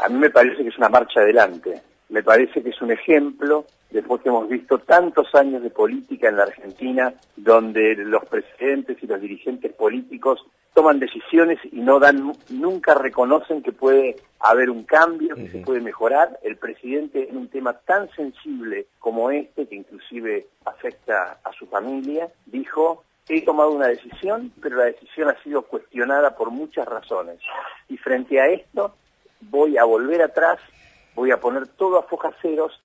A mí me parece que es una marcha adelante, me parece que es un ejemplo, después que hemos visto tantos años de política en la Argentina, donde los presidentes y los dirigentes políticos toman decisiones y nunca reconocen que puede haber un cambio, que se puede mejorar. El presidente, en un tema tan sensible como este, que inclusive afecta a su familia, dijo: he tomado una decisión, pero la decisión ha sido cuestionada por muchas razones. Y frente a esto, voy a volver atrás, voy a poner todo a fojas ceros